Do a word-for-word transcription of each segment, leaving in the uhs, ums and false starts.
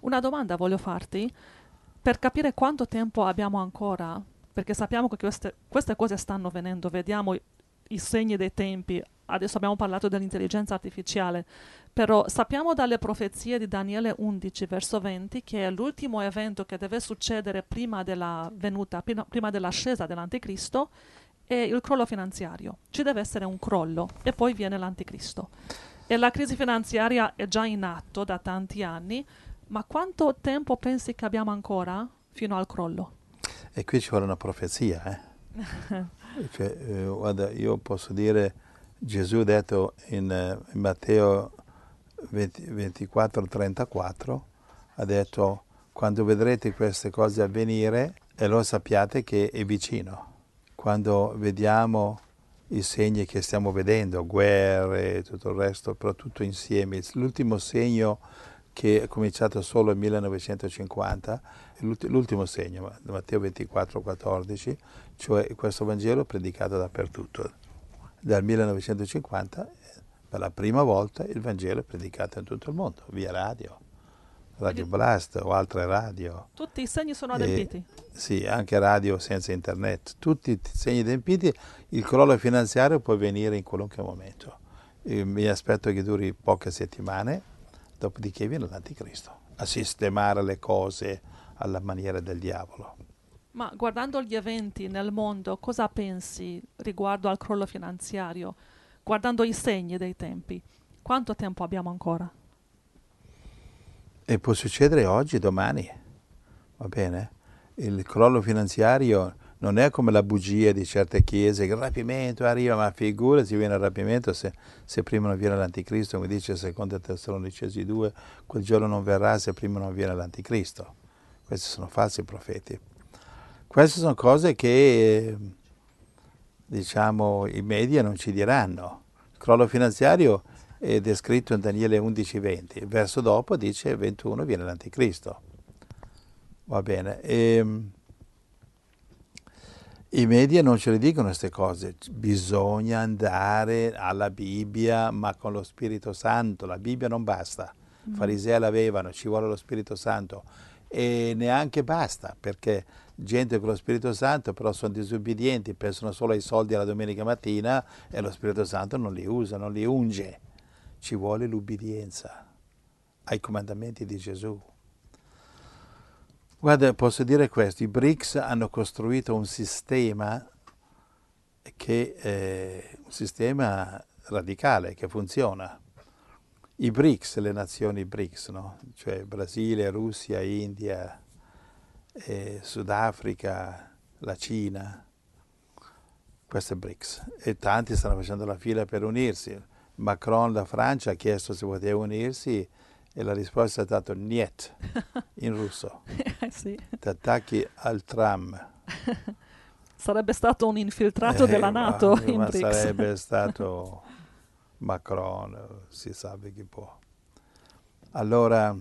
Una domanda voglio farti per capire quanto tempo abbiamo ancora, perché sappiamo che queste, queste cose stanno avvenendo, vediamo i, i segni dei tempi. Adesso abbiamo parlato dell'intelligenza artificiale, però sappiamo dalle profezie di Daniele undici, verso venti, che è l'ultimo evento che deve succedere prima della venuta, prima, prima dell'ascesa dell'anticristo, è il crollo finanziario. Ci deve essere un crollo e poi viene l'anticristo. E la crisi finanziaria è già in atto da tanti anni, ma quanto tempo pensi che abbiamo ancora fino al crollo? E qui ci vuole una profezia, eh? Cioè, eh, guarda, io posso dire, Gesù ha detto in, eh, in Matteo venti, ventiquattro trentaquattro, ha detto, quando vedrete queste cose avvenire, e allora sappiate che è vicino. Quando vediamo i segni che stiamo vedendo, guerre e tutto il resto, però tutto insieme, l'ultimo segno che è cominciato solo nel millenovecentocinquanta, è l'ultimo segno, Matteo ventiquattro quattordici, cioè questo Vangelo predicato dappertutto. Dal millenovecentocinquanta, per la prima volta, il Vangelo è predicato in tutto il mondo, via radio, Radio Quindi Blast o altre radio. tutti i segni sono E, adempiiti. sì, anche radio senza internet. Tutti i segni adempiiti, il crollo finanziario può venire in qualunque momento. E mi aspetto che duri poche settimane, dopodiché viene l'anticristo a sistemare le cose alla maniera del diavolo. Ma guardando gli eventi nel mondo, cosa pensi riguardo al crollo finanziario? Guardando i segni dei tempi, quanto tempo abbiamo ancora? E può succedere oggi, domani, va bene? Il crollo finanziario non è come la bugia di certe chiese, che il rapimento arriva, ma figurati, viene il rapimento se, se prima non viene l'anticristo, come dice secondo Tessalonicesi due, quel giorno non verrà se prima non viene l'anticristo. Questi sono falsi profeti. Queste sono cose che, diciamo, i media non ci diranno. Il crollo finanziario è descritto in Daniele undici venti, il verso dopo dice ventuno viene l'anticristo. Va bene. E, i media non ce le dicono queste cose, bisogna andare alla Bibbia ma con lo Spirito Santo, la Bibbia non basta, i Mm. farisei l'avevano, ci vuole lo Spirito Santo e neanche basta perché gente con lo Spirito Santo però sono disubbidienti, pensano solo ai soldi alla domenica mattina e lo Spirito Santo non li usa, non li unge, ci vuole l'ubbidienza ai comandamenti di Gesù. Guarda, posso dire questo, i BRICS hanno costruito un sistema che è un sistema radicale, che funziona. I BRICS, le nazioni BRICS, no? Cioè Brasile, Russia, India, eh, Sudafrica, la Cina, questo è BRICS. E tanti stanno facendo la fila per unirsi. Macron, la Francia, ha chiesto se poteva unirsi e la risposta è stata niet, in russo. Eh sì. Ti attacchi al tram. Sarebbe stato un infiltrato Eh, della ma, NATO in ma BRICS. sarebbe stato Macron, si sa chi può. Allora,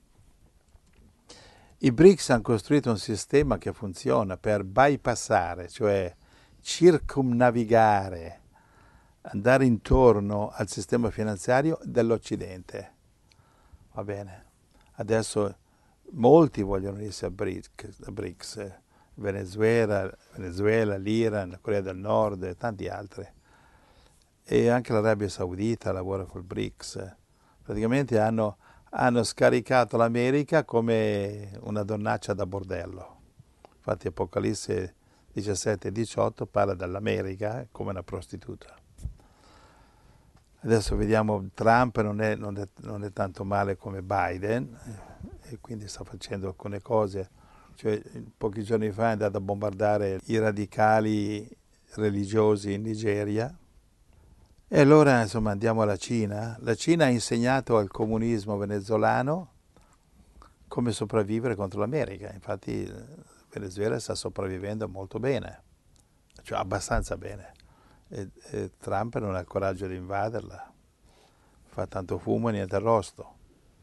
i BRICS hanno costruito un sistema che funziona per bypassare, cioè circumnavigare, andare intorno al sistema finanziario dell'Occidente. Va bene? Adesso molti vogliono unirsi a BRICS, Venezuela, Venezuela, l'Iran, la Corea del Nord e tanti altri. E anche l'Arabia Saudita lavora col BRICS. Praticamente hanno, hanno scaricato l'America come una donnaccia da bordello. Infatti Apocalisse diciassette e diciotto parla dell'America come una prostituta. Adesso vediamo, Trump non è, non è, non è tanto male come Biden e quindi sta facendo alcune cose. Cioè, pochi giorni fa è andato a bombardare i radicali religiosi in Nigeria. E allora, insomma, andiamo alla Cina. La Cina ha insegnato al comunismo venezuelano come sopravvivere contro l'America. Infatti il Venezuela sta sopravvivendo molto bene, cioè abbastanza bene. E, e Trump non ha il coraggio di invaderla. Fa tanto fumo e niente arrosto.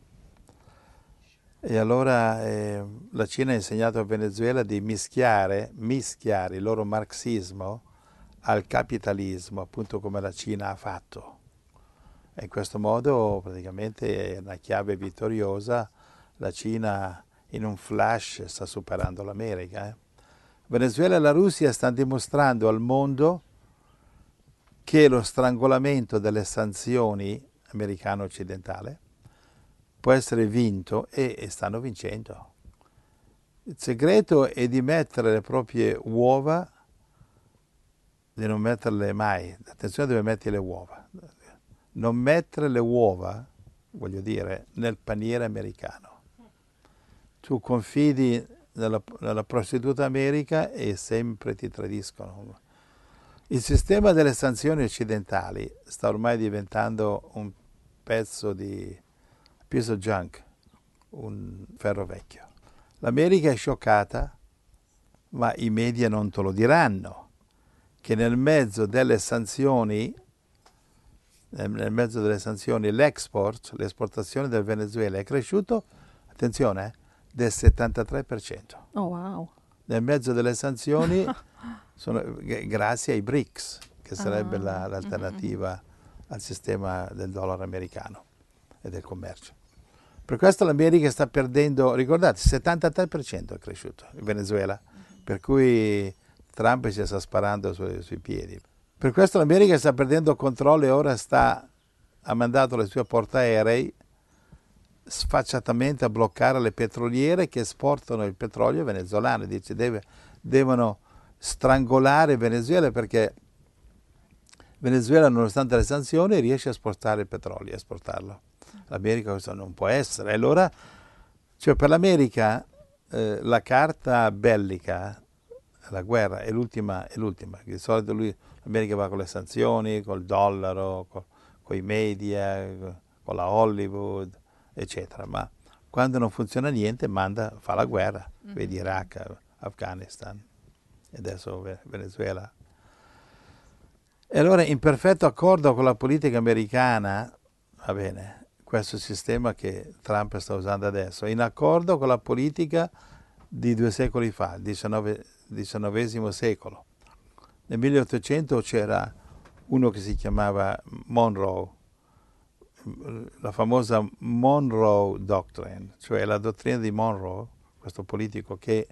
E allora eh, la Cina ha insegnato al Venezuela di mischiare, mischiare il loro marxismo al capitalismo, appunto come la Cina ha fatto. E in questo modo praticamente è una chiave vittoriosa la Cina in un flash sta superando l'America. Eh. Venezuela e la Russia stanno dimostrando al mondo che lo strangolamento delle sanzioni americano-occidentale può essere vinto e, e stanno vincendo. Il segreto è di mettere le proprie uova, di non metterle mai, attenzione dove metti le uova, non mettere le uova, voglio dire, nel paniere americano. Tu confidi nella, nella prostituta America e sempre ti tradiscono. Il sistema delle sanzioni occidentali sta ormai diventando un pezzo di piece of junk, un ferro vecchio. L'America è scioccata, ma i media non te lo diranno, che nel mezzo delle sanzioni, nel mezzo delle sanzioni, l'export, l'esportazione del Venezuela è cresciuto, attenzione, eh, del settantatré per cento. Oh, wow. Nel mezzo delle sanzioni, sono, grazie ai B R I C S, che sarebbe Ah, la, l'alternativa mm-hmm. al sistema del dollaro americano e del commercio. Per questo l'America sta perdendo, ricordate, il settantatré per cento è cresciuto il Venezuela, mm-hmm. per cui Trump si sta sparando su, sui piedi. Per questo l'America sta perdendo controllo e ora sta, ha mandato le sue portaerei sfacciatamente a bloccare le petroliere che esportano il petrolio venezuelano. Dice deve, devono strangolare Venezuela perché Venezuela, nonostante le sanzioni, riesce a esportare il petrolio, a esportarlo. L'America questo non può essere. Allora, cioè per l'America eh, la carta bellica, la guerra, è l'ultima, è l'ultima. Di solito lui, l'America va con le sanzioni, col dollaro, con, con i media, con la Hollywood, eccetera. Ma quando non funziona niente, manda, fa la guerra. Mm-hmm. Vedi Iraq, Afghanistan e adesso Venezuela. E allora, in perfetto accordo con la politica americana, va bene, questo sistema che Trump sta usando adesso, in accordo con la politica di due secoli fa, il diciannovesimo secolo. Nel milleottocento c'era uno che si chiamava Monroe, la famosa Monroe Doctrine, cioè la dottrina di Monroe, questo politico che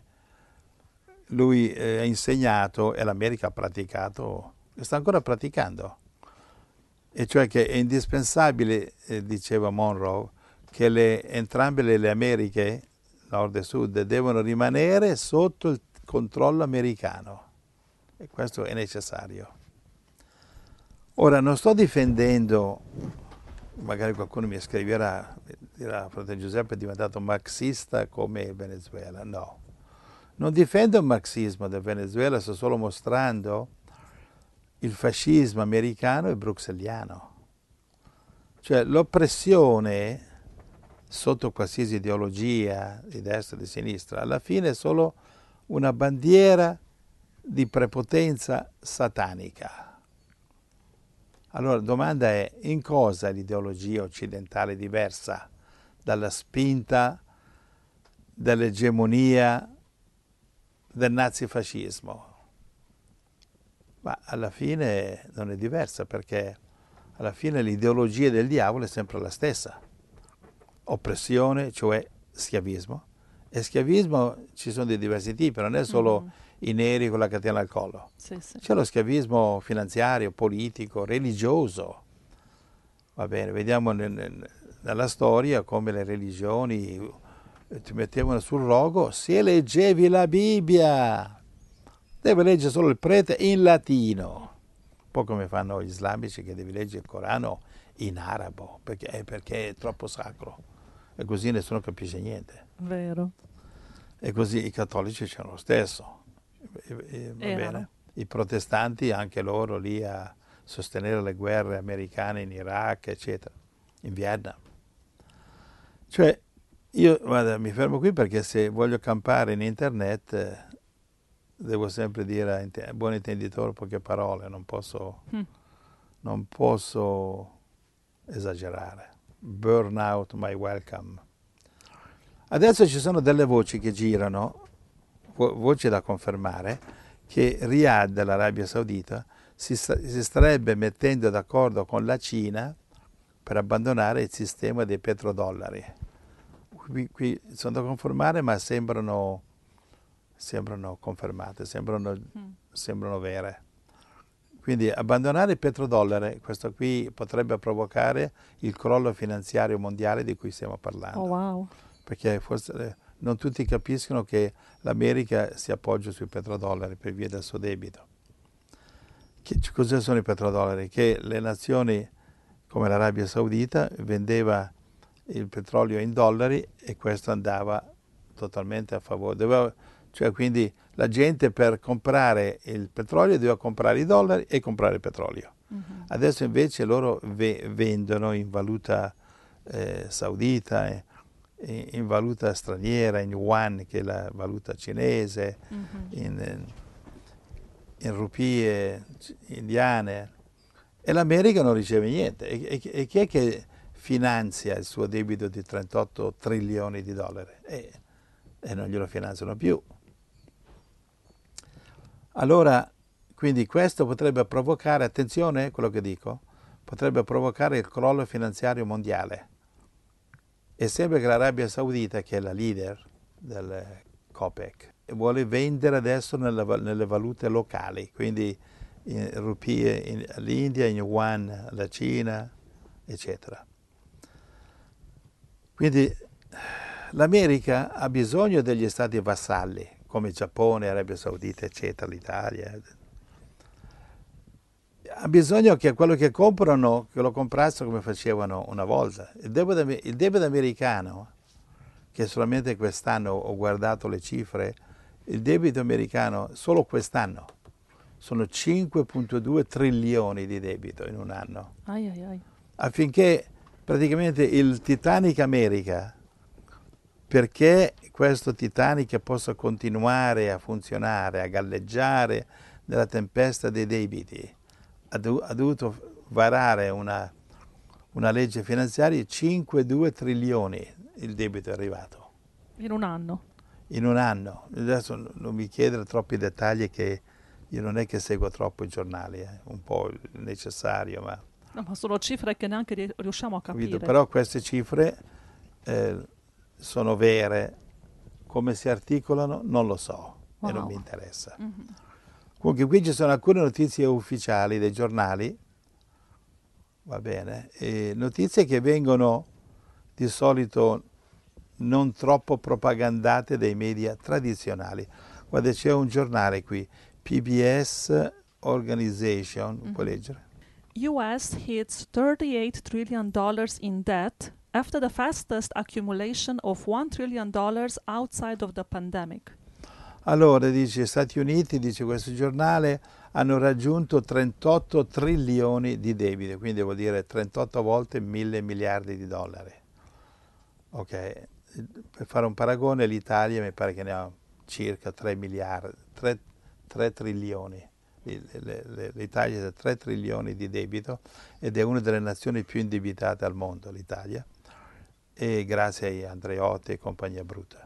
lui eh, ha insegnato e l'America ha praticato, e sta ancora praticando. E cioè che è indispensabile, eh, diceva Monroe, che le, entrambe le, le Americhe, nord e sud, devono rimanere sotto il controllo americano. E questo è necessario. Ora, non sto difendendo, magari qualcuno mi scriverà, dirà, fratello Giuseppe è diventato marxista come il Venezuela. No, non difendo il marxismo del Venezuela, sto solo mostrando il fascismo americano e bruxelliano. Cioè l'oppressione sotto qualsiasi ideologia di destra e di sinistra, alla fine è solo una bandiera di prepotenza satanica. Allora la domanda è: in cosa l'ideologia occidentale è diversa dalla spinta dell'egemonia del nazifascismo? Ma alla fine non è diversa, perché alla fine l'ideologia del diavolo è sempre la stessa. Oppressione, cioè schiavismo. E schiavismo ci sono di diversi tipi, non è solo mm-hmm. i neri con la catena al collo. Sì, sì. C'è lo schiavismo finanziario, politico, religioso. Va bene, vediamo nel, nel, nella storia come le religioni ti mettevano sul rogo se leggevi la Bibbia. Deve leggere solo il prete in latino, un po' come fanno gli islamici che devi leggere il Corano in arabo, perché, perché è troppo sacro, e così nessuno capisce niente. Vero. E così i cattolici c'erano lo stesso, e, e, va bene. I protestanti anche loro lì a sostenere le guerre americane in Iraq, eccetera, in Vietnam. Cioè, io guarda, mi fermo qui perché se voglio campare in internet devo sempre dire a buon intenditore poche parole, non posso, mm. non posso esagerare. Burnout, my welcome. Adesso ci sono delle voci che girano, vo- voci da confermare, che Riyadh, l'Arabia Saudita, si, sta- si starebbe mettendo d'accordo con la Cina per abbandonare il sistema dei petrodollari. qui, qui sono da confermare, ma sembrano, sembrano confermate, sembrano, mm. sembrano vere. Quindi abbandonare il petrodollaro, questo qui potrebbe provocare il crollo finanziario mondiale di cui stiamo parlando. Oh, wow. Perché forse non tutti capiscono che l'America si appoggia sui petrodollari per via del suo debito. Che, cosa sono i petrodollari? Che le nazioni come l'Arabia Saudita vendeva il petrolio in dollari e questo andava totalmente a favore. Doveva, cioè quindi la gente per comprare il petrolio doveva comprare i dollari e comprare il petrolio. Uh-huh. Adesso invece loro ve- vendono in valuta eh, saudita, eh, in valuta straniera, in yuan, che è la valuta cinese, uh-huh. in, in rupie indiane, e l'America non riceve niente. E, e, e chi è che finanzia il suo debito di trentotto trilioni di dollari? E, e non glielo finanziano più. Allora, quindi questo potrebbe provocare, attenzione a quello che dico, potrebbe provocare il crollo finanziario mondiale. E sembra che l'Arabia Saudita, che è la leader del COPEC, vuole vendere adesso nelle, nelle valute locali, quindi in rupie in, all'India, in yuan alla Cina, eccetera. Quindi l'America ha bisogno degli stati vassalli, come Giappone, Arabia Saudita, eccetera, l'Italia. Ha bisogno che quello che comprano, che lo comprassero come facevano una volta. Il debito, il debito americano, che solamente quest'anno ho guardato le cifre, il debito americano solo quest'anno sono cinque virgola due trilioni di debito in un anno. Ai, ai, ai. Affinché praticamente il Titanic America, perché questo Titanic possa continuare a funzionare, a galleggiare nella tempesta dei debiti, ha, do, ha dovuto varare una, una legge finanziaria, cinque virgola due trilioni il debito è arrivato. In un anno? In un anno. Adesso non mi chiedere troppi dettagli, che io non è che seguo troppo i giornali, eh, un po' necessario, ma... No, ma sono cifre che neanche riusciamo a capire. Capito? Però queste cifre eh, sono vere, come si articolano non lo so, wow. E non mi interessa. Mm-hmm. Comunque qui ci sono alcune notizie ufficiali dei giornali, va bene, e notizie che vengono di solito non troppo propagandate dai media tradizionali. Guarda, c'è un giornale qui, P B S Organization, mm-hmm. Puoi leggere? U S hits thirty-eight trillion dollars in debt after the fastest accumulation of one trillion dollars outside of the pandemic. Allora, dice, Stati Uniti, dice questo giornale, hanno raggiunto trentotto trilioni di debito, quindi vuol dire trentotto volte mille miliardi di dollari. Ok, per fare un paragone, l'Italia mi pare che ne ha circa tre miliardi, tre, tre trilioni. L'Italia ha tre trilioni di debito ed è una delle nazioni più indebitate al mondo, l'Italia, e grazie a Andreotti e compagnia brutta.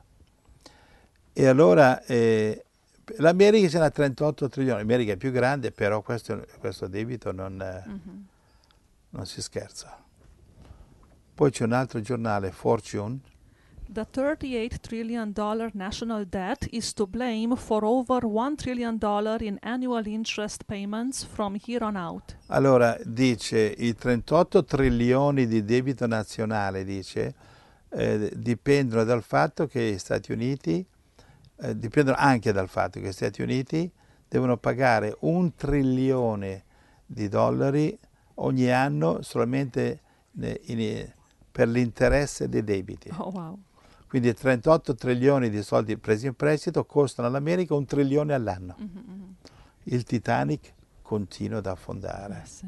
E allora eh, l'America ce n'ha trentotto trilioni, l'America è più grande, però questo, questo debito non, mm-hmm. non si scherza. Poi c'è un altro giornale, Fortune. The thirty-eight trillion dollar national debt is to blame for over one trillion dollars in annual interest payments from here on out. Allora, dice, i trentotto trilioni di debito nazionale, dice, eh, dipendono dal fatto che gli Stati Uniti, eh, dipendono anche dal fatto che gli Stati Uniti devono pagare un trilione di dollari ogni anno solamente in, per l'interesse dei debiti. Oh, wow. Quindi trentotto trilioni di soldi presi in prestito costano all'America un trilione all'anno. Mm-hmm. Il Titanic continua ad affondare. Eh, sì.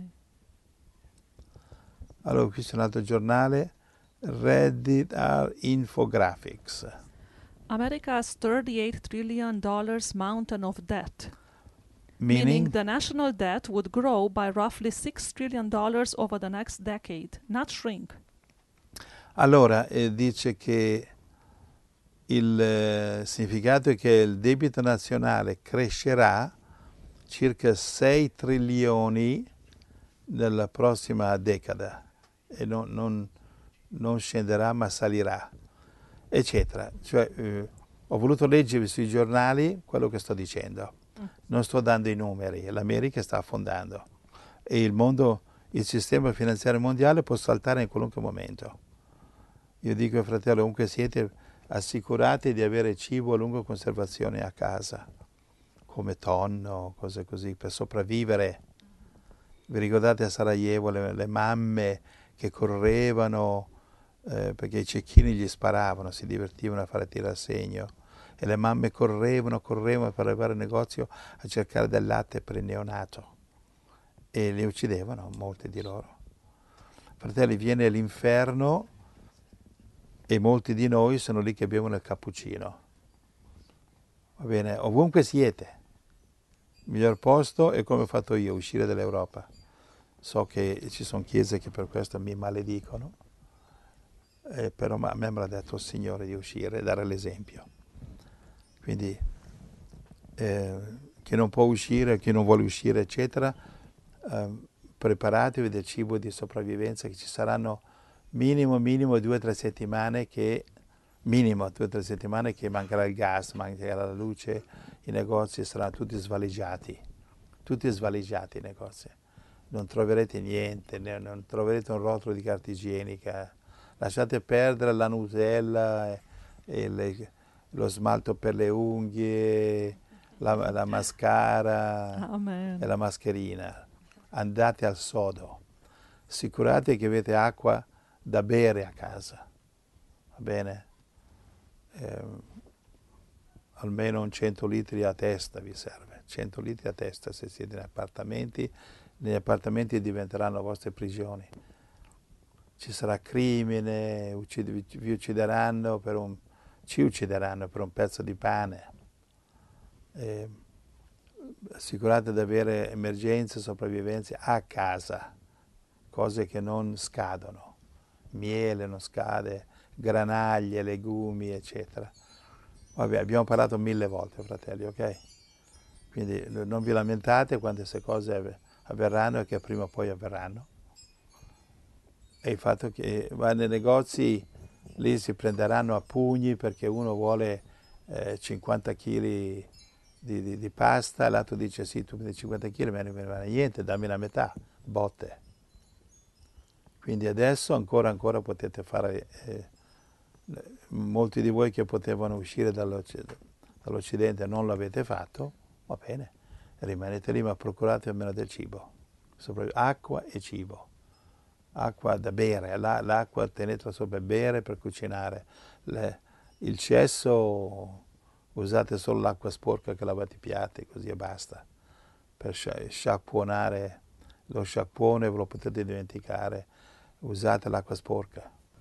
Allora, qui c'è un altro giornale, Reddit Infographics. America's thirty-eight trillion dollars mountain of debt. Meaning? Meaning the national debt would grow by roughly six trillion dollars over the next decade, not shrink. Allora, eh, dice che il eh, significato è che il debito nazionale crescerà circa sei trilioni nella prossima decada e non, non, non scenderà ma salirà. eccetera. Cioè, eh, ho voluto leggere sui giornali quello che sto dicendo. Non sto dando i numeri, l'America sta affondando e il mondo, il sistema finanziario mondiale può saltare in qualunque momento. Io dico ai fratelli, ovunque siete, assicurate di avere cibo a lunga conservazione a casa, come tonno, cose così, per sopravvivere. Vi ricordate a Sarajevo le, le mamme che correvano eh, perché i cecchini gli sparavano, si divertivano a fare tiro a segno e le mamme correvano, correvano per arrivare al negozio a cercare del latte per il neonato e li uccidevano, molti di loro. Fratelli, viene l'inferno e molti di noi sono lì che bevono il cappuccino. Va bene, ovunque siete. Il miglior posto è come ho fatto io, uscire dall'Europa. So che ci sono chiese che per questo mi maledicono, eh, però a me me l'ha detto il Signore di uscire e dare l'esempio. Quindi eh, chi non può uscire, chi non vuole uscire, eccetera, eh, preparatevi del cibo di sopravvivenza, che ci saranno minimo, minimo due o tre settimane che, minimo due o tre settimane che mancherà il gas, mancherà la luce, i negozi saranno tutti svaligiati, tutti svaligiati i negozi. Non troverete niente, non troverete un rotolo di carta igienica, lasciate perdere la Nutella e, e le, lo smalto per le unghie, la, la mascara Amen. e la mascherina. Andate al sodo, assicurate che avete acqua da bere a casa, va bene? Eh, almeno un cento litri a testa vi serve, cento litri a testa se siete in appartamenti, negli appartamenti diventeranno vostre prigioni. Ci sarà crimine, uccid- vi uccideranno per un, ci uccideranno per un pezzo di pane. Eh, assicurate di avere emergenze, sopravvivenze a casa, cose che non scadono, miele non scade, granaglie, legumi, eccetera. Vabbè, abbiamo parlato mille volte, fratelli, ok? Quindi non vi lamentate quando queste cose avverranno e che prima o poi avverranno. E il fatto che va nei negozi, lì si prenderanno a pugni perché uno vuole eh, cinquanta chili di, di, di pasta, l'altro dice sì, tu prendi cinquanta chili, ma non mi va niente, dammi la metà, botte. Quindi adesso ancora ancora potete fare, eh, molti di voi che potevano uscire dall'Occidente non l'avete fatto, va bene, rimanete lì, ma procurate almeno del cibo, acqua e cibo. Acqua da bere, l'acqua tenetela sopra per bere, per cucinare. Le, il cesso usate solo l'acqua sporca che lavate i piatti, così e basta. Per sciacquonare, lo sciacquone ve lo potete dimenticare, usate l'acqua sporca.